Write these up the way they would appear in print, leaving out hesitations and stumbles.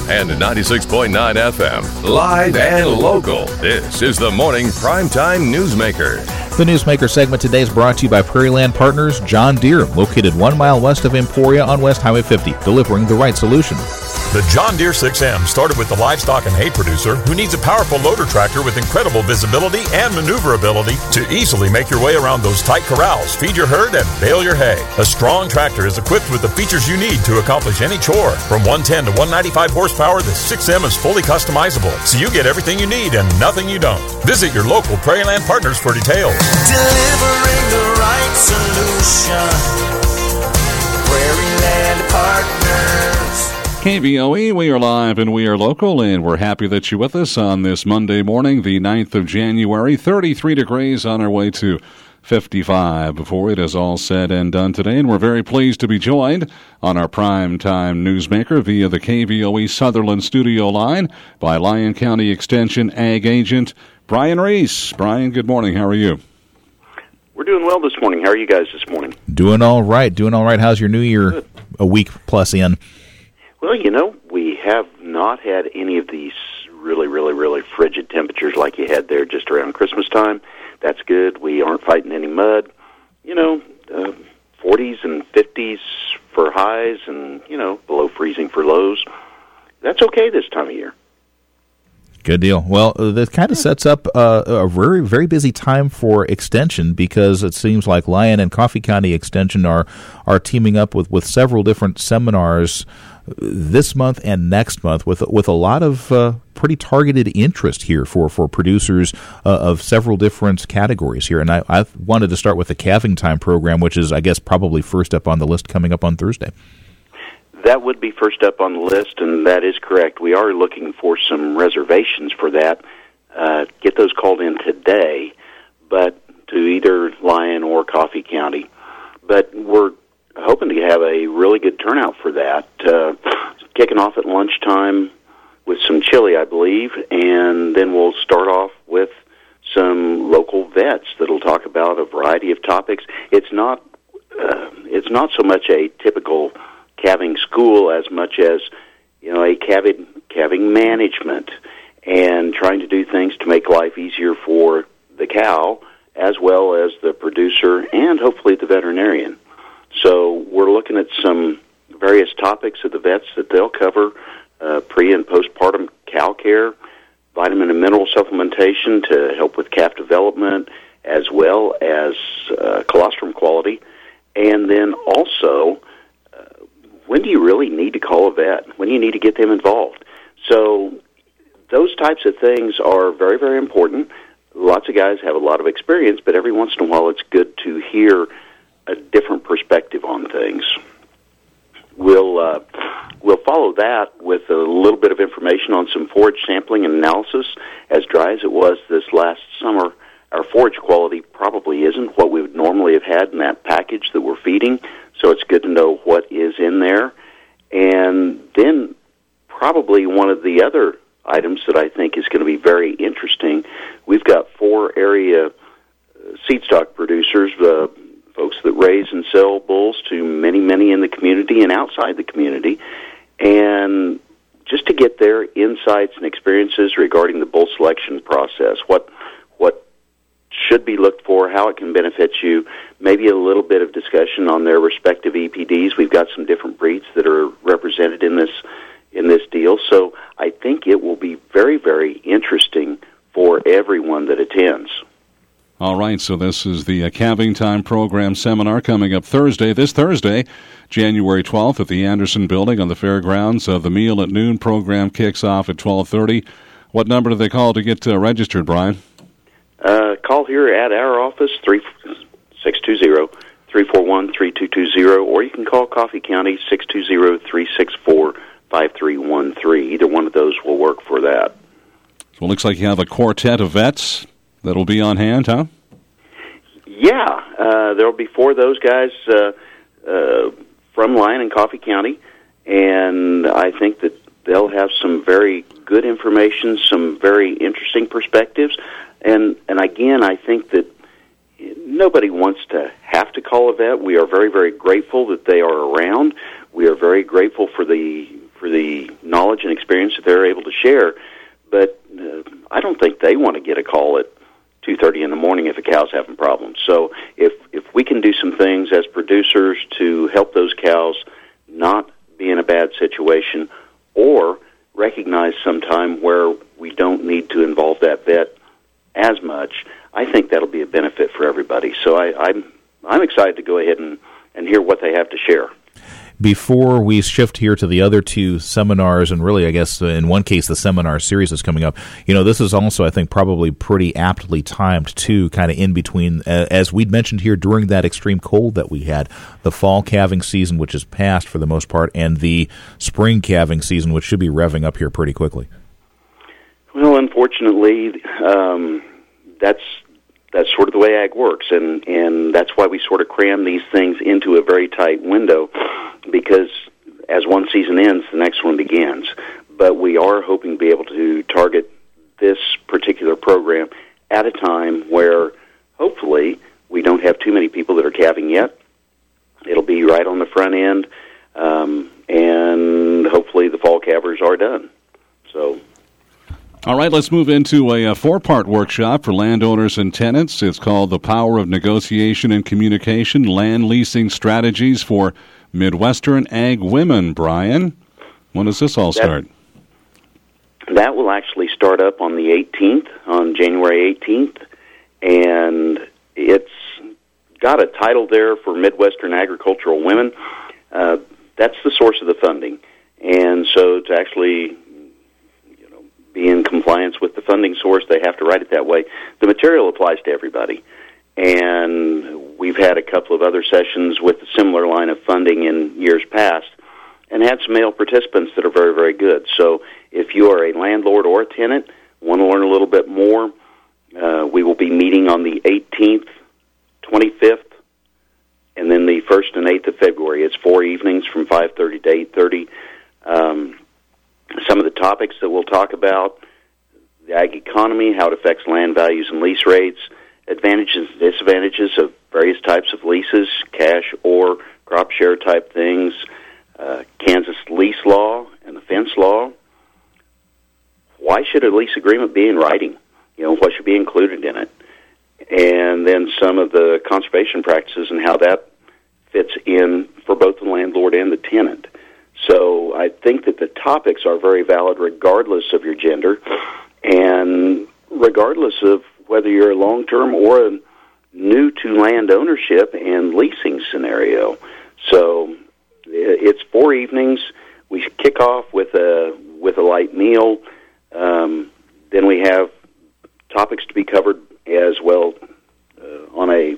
and 96.9 FM. Live and local. This is the Morning Primetime Newsmaker. The Newsmaker segment today is brought to you by Prairieland Partners John Deere, located 1 mile west of Emporia on West Highway 50, delivering the right solution. The John Deere 6M started with the livestock and hay producer who needs a powerful loader tractor with incredible visibility and maneuverability to easily make your way around those tight corrals, feed your herd, and bale your hay. A strong tractor is equipped with the features you need to accomplish any chore. From 110 to 195 horsepower, the 6M is fully customizable, so you get everything you need and nothing you don't. Visit your local Prairieland Partners for details. Delivering the right solution. Prairieland Partners. KVOE, we are live and we are local, and we're happy that you're with us on this Monday morning, the 9th of January. 33 degrees on our way to 55 before it is all said and done today, and we're very pleased to be joined on our Primetime Newsmaker via the KVOE Sutherland studio line by Lyon County Extension Ag Agent Brian Reese. Brian, good morning. How are you? We're doing well this morning. How are you guys this morning? Doing all right. How's your new year? Good. A week plus in? Well, we have not had any of these really frigid temperatures like you had there just around Christmas time. That's good. We aren't fighting any mud. 40s and 50s for highs and, below freezing for lows. That's okay this time of year. Good deal. Well, this kind of sets up a very, very busy time for Extension, because it seems like Lyon and Coffee County Extension are teaming up with several different seminars this month and next month with a lot of pretty targeted interest here for producers of several different categories here. And I wanted to start with the Calving Time program, which is, I guess, probably first up on the list coming up on Thursday. That would be first up on the list, and that is correct. We are looking for some reservations for that. Get those called in today, but to either Lyon or Coffee County. But we're hoping to have a really good turnout for that. Kicking off at lunchtime with some chili, I believe, and then we'll start off with some local vets that'll talk about a variety of topics. It's not so much a typical calving school as much as a calving management and trying to do things to make life easier for the cow as well as the producer and hopefully the veterinarian. So we're looking at some various topics of the vets that they'll cover: pre and postpartum cow care, vitamin and mineral supplementation to help with calf development, as well as colostrum quality, and then also when do you really need to call a vet? When do you need to get them involved? So those types of things are very, very important. Lots of guys have a lot of experience, but every once in a while it's good to hear a different perspective on things. We'll follow that with a little bit of information on some forage sampling and analysis. As dry as it was this last summer, our forage quality probably isn't what we would normally have had in that package that we're feeding, so it's good to know what is in there. And then probably one of the other items that I think is going to be very interesting, we've got 4 area seed stock producers, folks that raise and sell bulls to many in the community and outside the community, and just to get their insights and experiences regarding the bull selection process, what should be looked for, how it can benefit you, maybe a little bit of discussion on their respective EPDs. We've got some different breeds that are represented in this deal, so I think it will be very, very interesting for everyone that attends. All right, so this is the Calving Time program seminar coming up this Thursday, January 12th at the Anderson Building on the fairgrounds. The Meal at Noon program kicks off at 12:30. What number do they call to get registered, Brian? Call here at our office, 620-341-3220, or you can call Coffee County, 620-364-5313. Either one of those will work for that. So it looks like you have a quartet of vets that'll be on hand, huh? Yeah, there'll be 4 of those guys from Lyon and Coffee County, and I think that they'll have some very good information, some very interesting perspectives, and again, I think that nobody wants to have to call a vet. We are very, very grateful that they are around. We are very grateful for the for the knowledge and experience that they're able to share. But I don't think they want to get a call at 2:30 in the morning if a cow's having problems. So if we can do some things as producers to help those cows not be in a bad situation, or recognize sometime where we don't need to involve that vet as much, I think that'll be a benefit for everybody. So I'm excited to go ahead and hear what they have to share. Before we shift here to the other two seminars, and really, I guess, in one case, the seminar series is coming up, this is also, I think, probably pretty aptly timed, too, kind of in between, as we'd mentioned here, during that extreme cold that we had, the fall calving season, which is past for the most part, and the spring calving season, which should be revving up here pretty quickly. Well, unfortunately, that's sort of the way ag works, and that's why we sort of cram these things into a very tight window, because as one season ends, the next one begins. But we are hoping to be able to target this particular program at a time where, hopefully, we don't have too many people that are calving yet. It'll be right on the front end, and hopefully the fall calvers are done. So... All right, let's move into a four-part workshop for landowners and tenants. It's called The Power of Negotiation and Communication, Land Leasing Strategies for Midwestern Ag Women. Brian, when does this all start? That will actually start up on the 18th, on January 18th, and it's got a title there for Midwestern Agricultural Women. That's the source of the funding, and so to actually be in compliance with the funding source, they have to write it that way. The material applies to everybody. And we've had a couple of other sessions with a similar line of funding in years past and had some male participants that are very, very good. So if you are a landlord or a tenant, want to learn a little bit more, we will be meeting on the 18th, 25th, and then the 1st and 8th of February. It's 4 evenings from 5:30 to 8:30. Some of the topics that we'll talk about: the ag economy, how it affects land values and lease rates, advantages and disadvantages of various types of leases, cash or crop share type things, Kansas lease law and the fence law. Why should a lease agreement be in writing? What should be included in it? And then some of the conservation practices and how that fits in for both the landlord and the tenant. So I think that the topics are very valid regardless of your gender and regardless of whether you're a long-term or a new to land ownership and leasing scenario. So it's 4 evenings. We kick off with a light meal. Then we have topics to be covered as well on a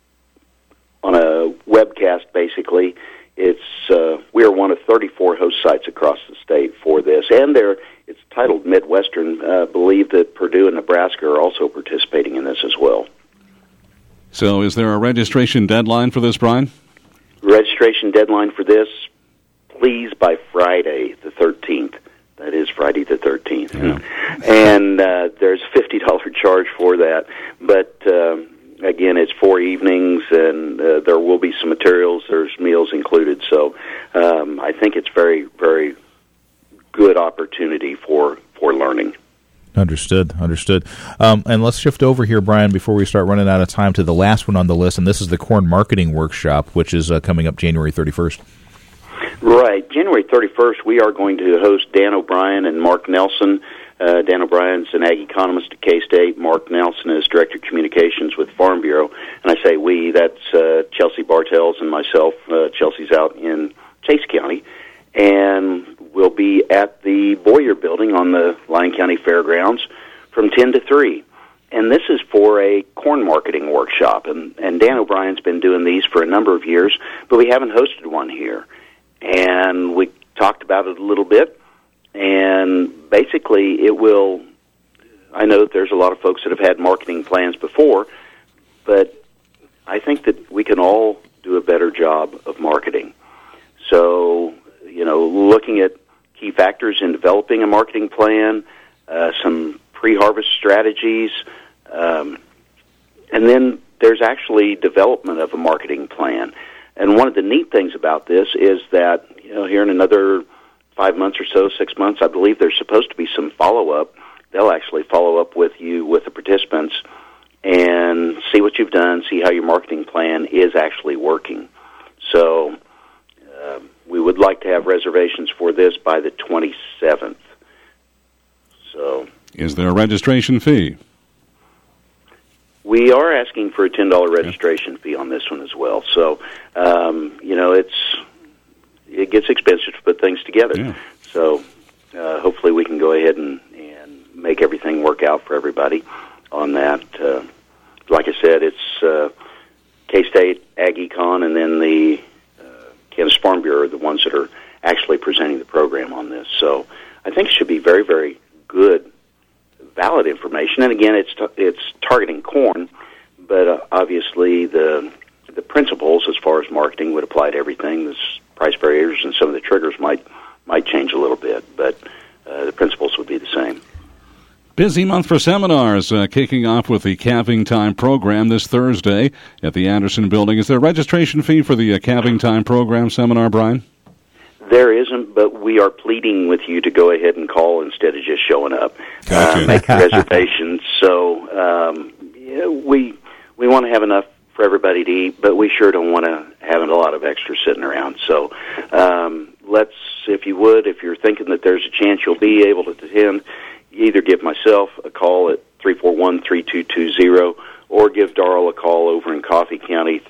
webcast, basically. We are one of 34 host sites across the state for this, and it's titled Midwestern. Believe that Purdue and Nebraska are also participating in this as well. So is there a registration deadline for this, Brian? Registration deadline for this, please, by Friday the 13th. That is Friday the 13th. Yeah. And there's a $50 charge for that. But, again, it's 4 evenings, and there will be some materials. There's meals included. So I think it's very, very good opportunity for learning. Understood. And let's shift over here, Brian, before we start running out of time, to the last one on the list, and this is the Corn Marketing Workshop, which is coming up January 31st. Right. January 31st, we are going to host Dan O'Brien and Mark Nelson. Dan O'Brien's an ag economist at K-State. Mark Nelson is Director of Communications with Farm Bureau. And I say we, that's Chelsea Bartels and myself. Chelsea's out in Chase County. And we'll be at the Boyer Building on the Lyon County Fairgrounds from 10 to 3. And this is for a corn marketing workshop. And Dan O'Brien's been doing these for a number of years, but we haven't hosted one here. And we talked about it a little bit. And basically, I know that there's a lot of folks that have had marketing plans before, but I think that we can all do a better job of marketing. So, looking at key factors in developing a marketing plan, some pre-harvest strategies, and then there's actually development of a marketing plan. And one of the neat things about this is that, here in another 5 months or so, 6 months, I believe there's supposed to be some follow-up. They'll actually follow up with you, with the participants, and see what you've done, see how your marketing plan is actually working. So we would like to have reservations for this by the 27th. So, is there a registration fee? We are asking for a $10 registration fee on this one as well. So, it gets expensive to put things together. Yeah. So, hopefully we can go ahead and make everything work out for everybody on that. Like I said, it's K-State, Ag Econ, and then the Kansas Farm Bureau are the ones that are actually presenting the program on this. So I think it should be very, very good, valid information. And again, it's targeting corn, but obviously the principles as far as marketing would apply to everything. The price barriers and some of the triggers might change a little bit, but the principles would be the same. Busy month for seminars, kicking off with the Calving Time program this Thursday at the Anderson Building. Is there a registration fee for the Calving Time program seminar, Brian? There isn't, but we are pleading with you to go ahead and call instead of just showing up. Gotcha. Make reservations. So we want to have enough for everybody to eat, but we sure don't want to have a lot of extra sitting around. So let's, if you're thinking that there's a chance you'll be able to attend, either give myself a call at 341-3220 or give Darrell a call over in Coffee County,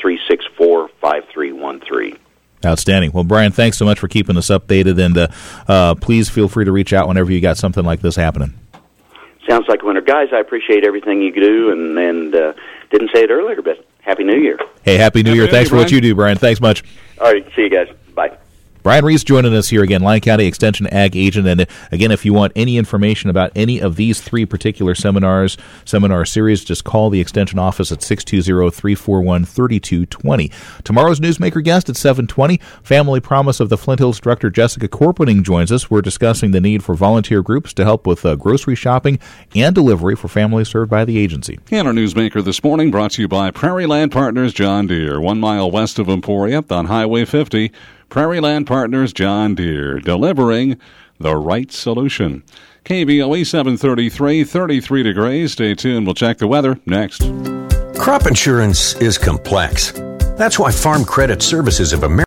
364-5313. Outstanding. Well, Brian, thanks so much for keeping us updated, and please feel free to reach out whenever you got something like this happening. Sounds like a winner. Guys, I appreciate everything you do, and didn't say it earlier, but Happy New Year. Hey, Happy New Year. Thanks for what you do, Brian. Thanks much. All right, see you guys. Bye. Brian Reese joining us here again, Lyon County Extension Ag Agent. And again, if you want any information about any of these three particular seminar series, just call the Extension office at 620-341-3220. Tomorrow's Newsmaker guest at 7:20, Family Promise of the Flint Hills Director Jessica Corpening joins us. We're discussing the need for volunteer groups to help with grocery shopping and delivery for families served by the agency. And our Newsmaker this morning brought to you by Prairie Land Partners John Deere, 1 mile west of Emporia on Highway 50. Prairie Land Partners John Deere, delivering the right solution. KBOE 733, 33 degrees. Stay tuned. We'll check the weather next. Crop insurance is complex. That's why Farm Credit Services of America